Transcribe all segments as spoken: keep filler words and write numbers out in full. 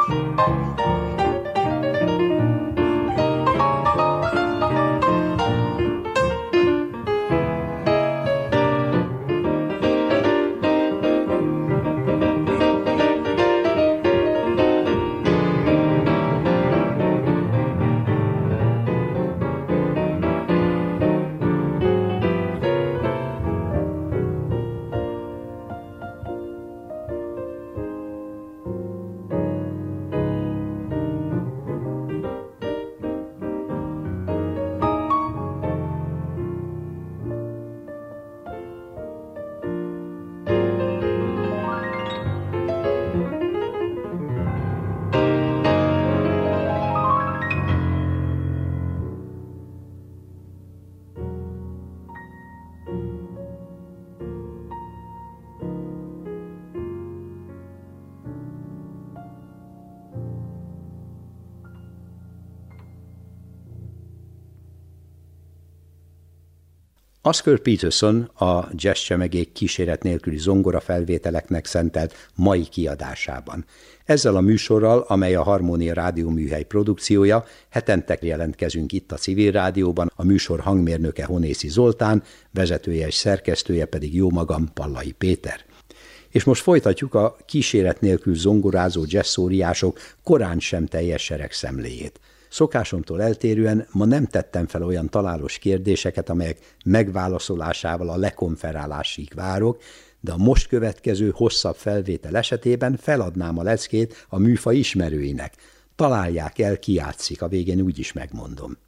Oscar Peterson a jazz csemegék kíséret nélküli zongora felvételeknek szentelt mai kiadásában. Ezzel a műsorral, amely a Harmónia Rádióműhely produkciója, hetente jelentkezünk itt a Civil Rádióban, a műsor hangmérnöke Honészi Zoltán, vezetője és szerkesztője pedig jómagam, Pallai Péter. És most folytatjuk a kíséret nélkül zongorázó jazzóriások korán sem teljes seregszemléjét. Szokásomtól eltérően ma nem tettem fel olyan találós kérdéseket, amelyek megválaszolásával a lekonferálásig várok, de a most következő hosszabb felvétel esetében feladnám a leckét a műfaj ismerőinek. Találják el, ki játszik, a végén úgyis megmondom.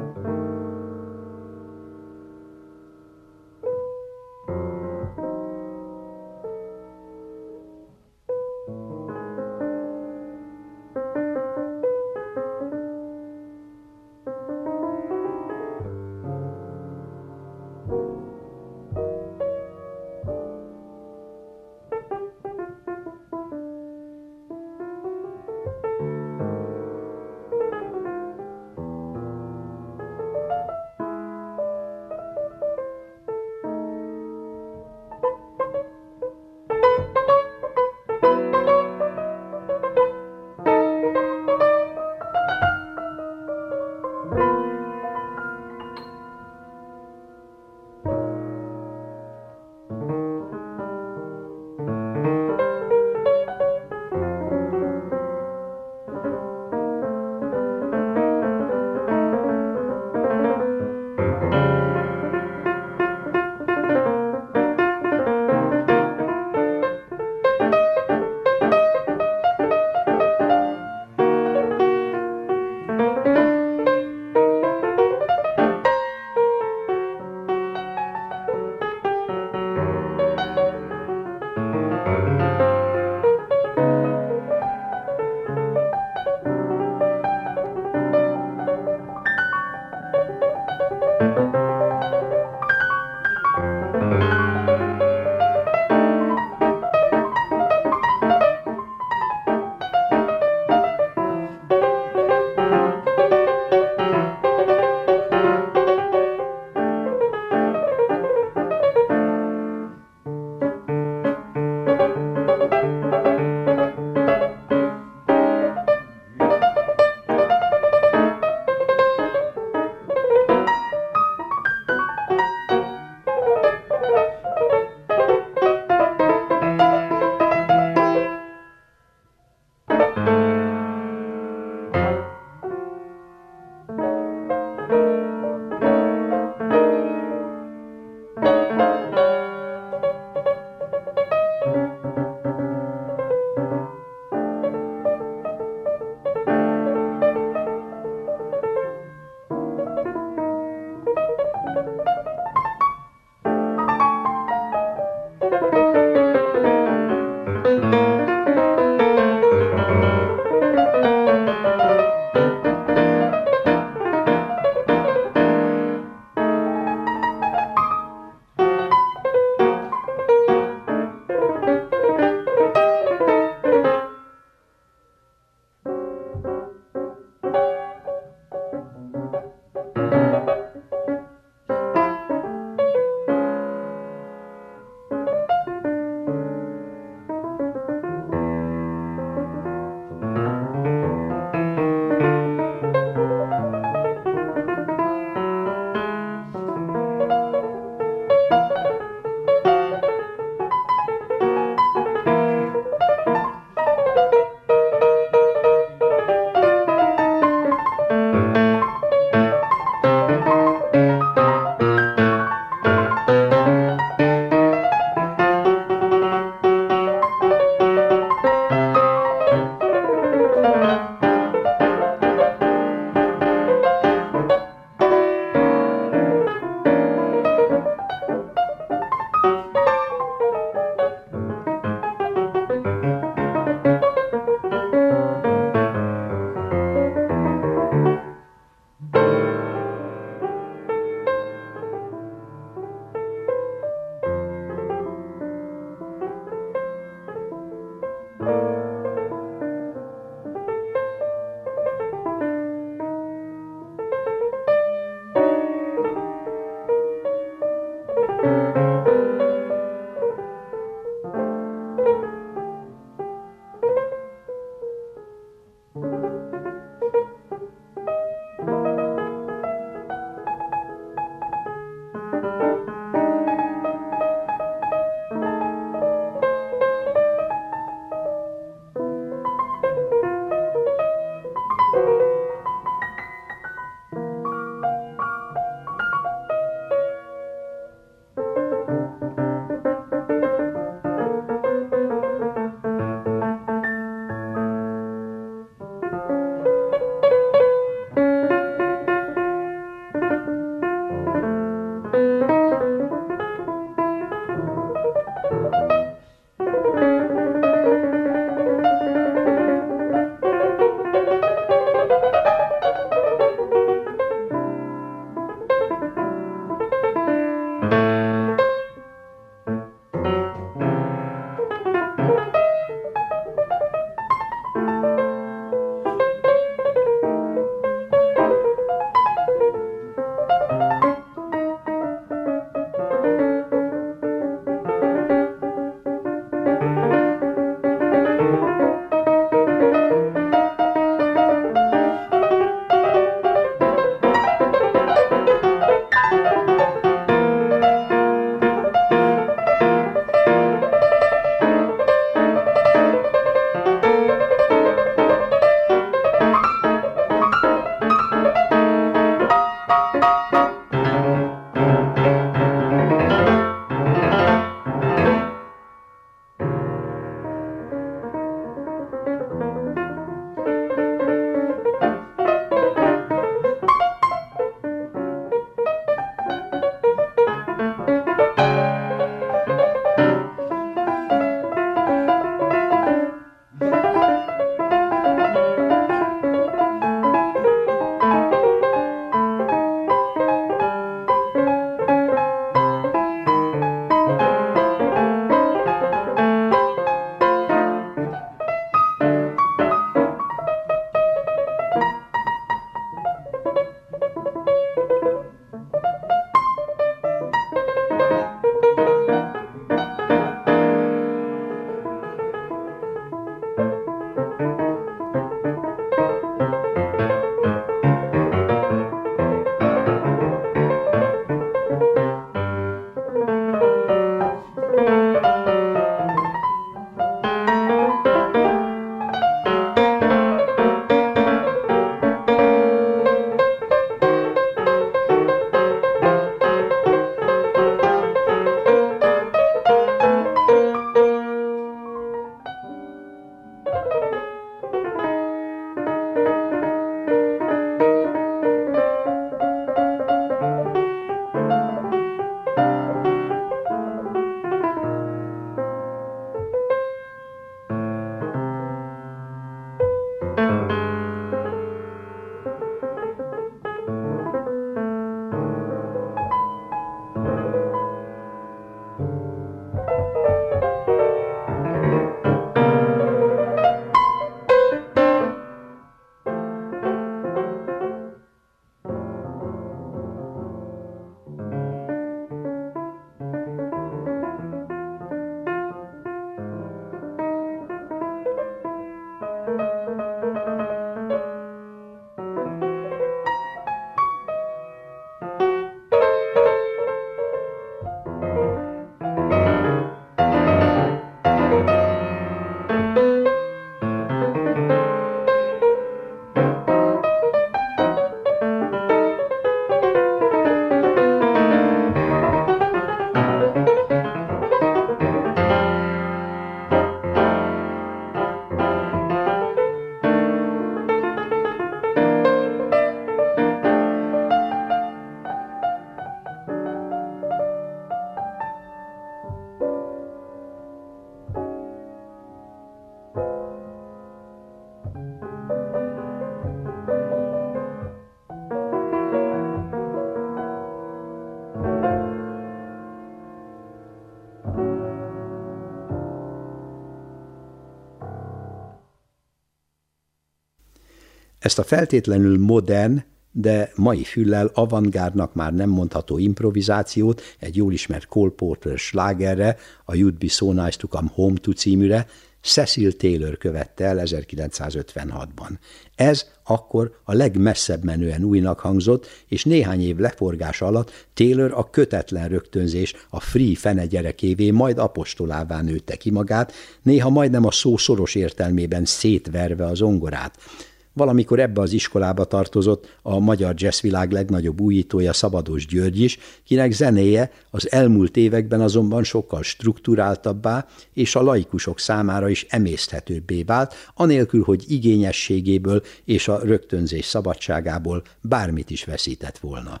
Ezt a feltétlenül modern, de mai füllel avantgárdnak már nem mondható improvizációt egy jól ismert Cole Porter slágerre, a You'd Be So Nice to Come Home to címűre, Cecil Taylor követte el ezerkilencszázötvenhatban. Ez akkor a legmesszebb menően újnak hangzott, és néhány év leforgása alatt Taylor a kötetlen rögtönzés, a free fene gyerekévé, majd apostolává nőtte ki magát, néha majdnem a szó szoros értelmében szétverve a zongorát. Valamikor ebbe az iskolába tartozott a magyar jazzvilág legnagyobb újítója, Szabados György is, kinek zenéje az elmúlt években azonban sokkal strukturáltabbá és a laikusok számára is emészthetőbbé vált, anélkül, hogy igényességéből és a rögtönzés szabadságából bármit is veszített volna.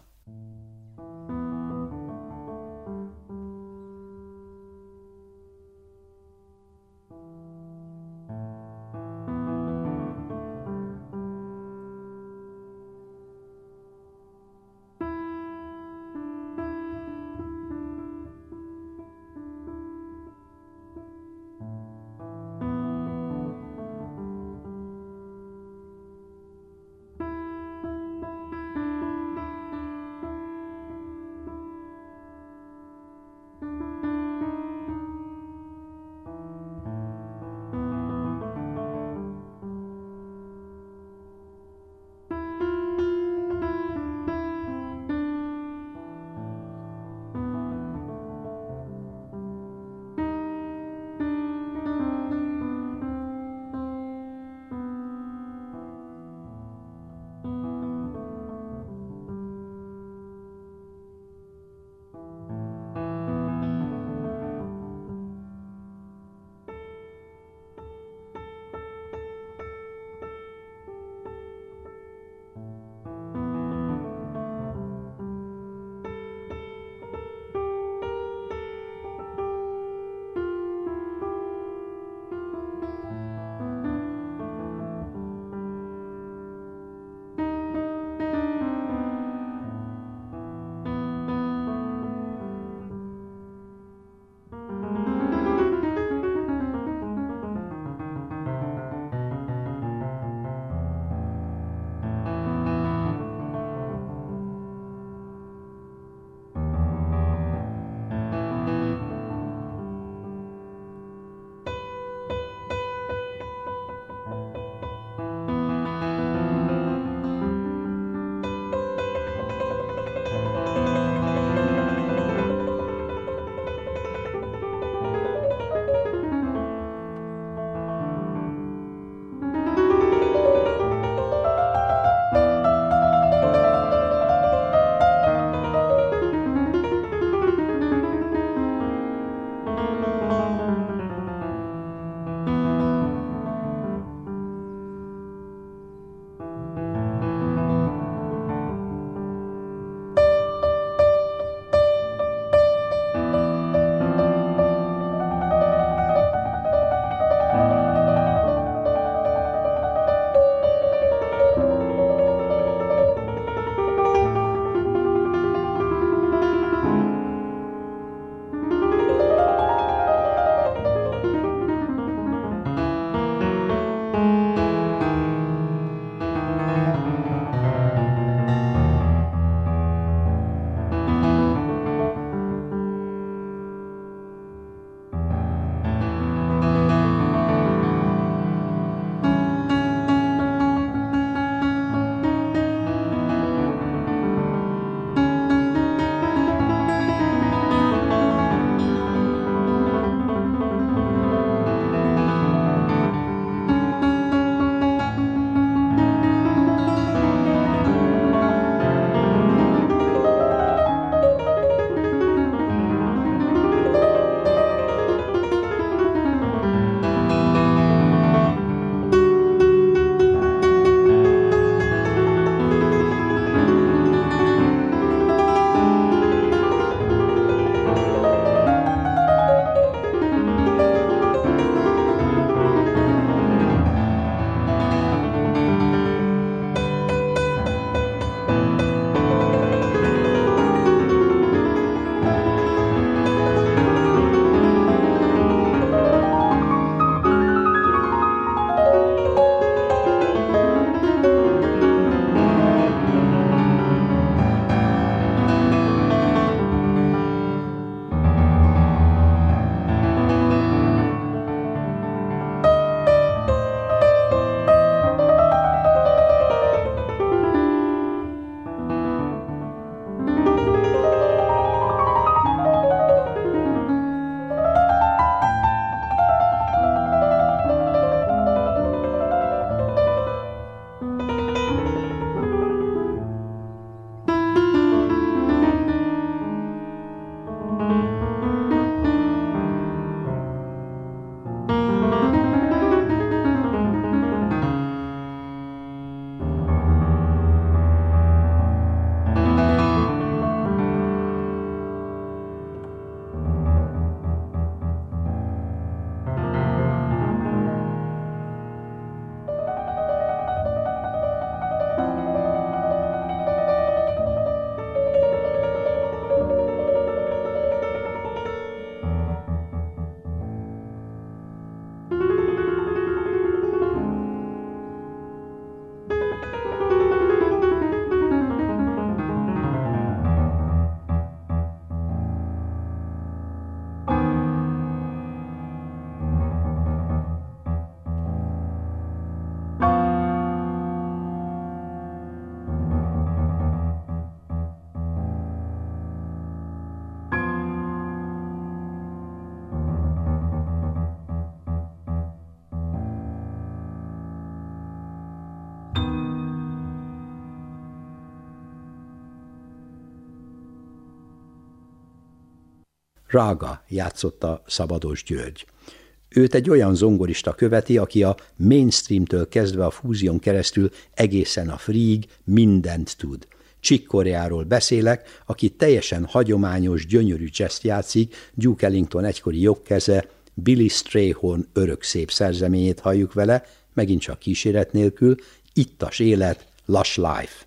Rága játszotta Szabados György. Őt egy olyan zongorista követi, aki a mainstreamtől kezdve a fúzión keresztül egészen a freeg mindent tud. Chick Coreáról beszélek, aki teljesen hagyományos, gyönyörű jazzt játszik, Duke Ellington egykori jobbkeze, Billy Strayhorn örök szép szerzeményét halljuk vele, megint csak kíséret nélkül, ittas élet, lush life.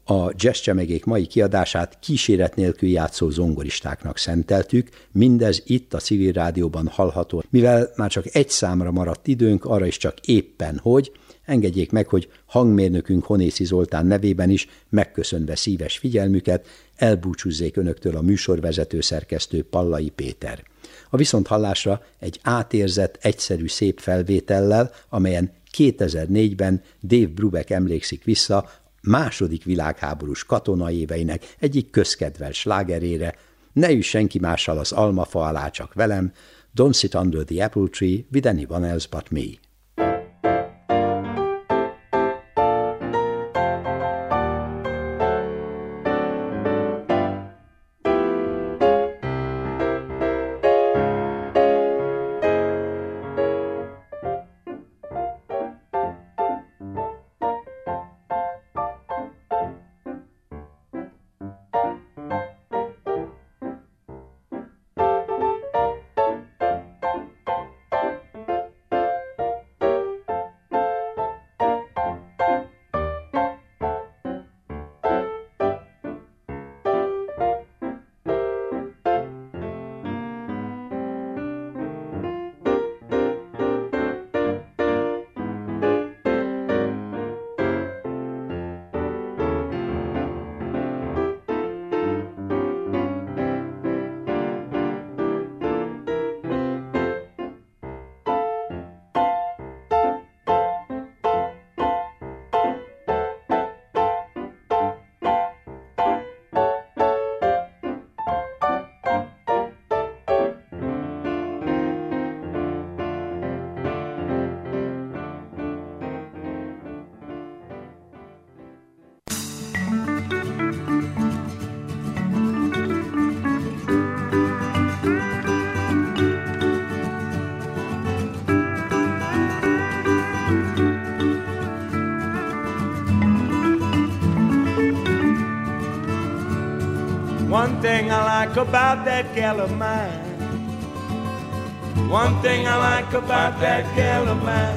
A jazzcsemegék mai kiadását kíséret nélkül játszó zongoristáknak szenteltük, mindez itt a Civil Rádióban hallható. Mivel már csak egy számra maradt időnk, arra is csak éppen hogy, engedjék meg, hogy hangmérnökünk Honészi Zoltán nevében is, megköszönve szíves figyelmüket, elbúcsúzzék önöktől a műsorvezető szerkesztő Pallai Péter. A viszonthallásra egy átérzett, egyszerű szép felvétellel, amelyen kétezer-négyben Dave Brubeck emlékszik vissza második világháborús katonaéveinek egyik közkedvelt slágerére, ne üss senki mással az almafa alá, csak velem, Don't sit under the apple tree with anyone else but me. One thing I like about that gal of mine. One thing I like about that gal of mine.